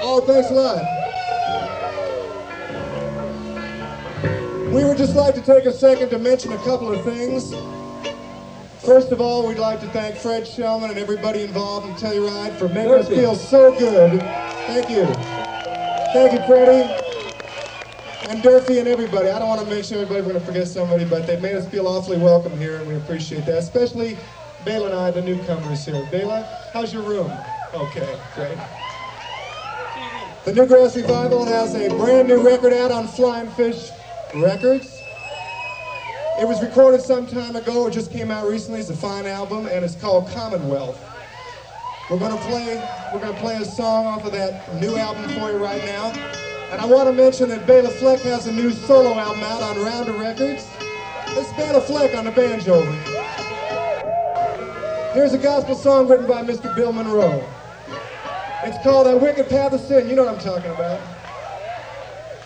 Oh, thanks a lot. We would just like to take a second to mention a couple of things. First of all, we'd like to thank Fred Shellman and everybody involved in Telluride for making us feel so good. Thank you. Thank you, Freddie. And Durfee and everybody. I don't want to mention everybody, we're going to forget somebody, but they made us feel awfully welcome here, and we appreciate that. Especially Bela and I, the newcomers here. Bela, how's your room? Okay, great. The Newgrass Revival has a brand new record out on Flying Fish Records. It was recorded some time ago. It just came out recently. It's a fine album, and it's called Commonwealth. We're gonna play a song off of that new album for you right now. And I want to mention that Bela Fleck has a new solo album out on Rounder Records. This is Bela Fleck on the banjo. Here's a gospel song written by Mr. Bill Monroe. It's called A Wicked Path of Sin. You know what I'm talking about.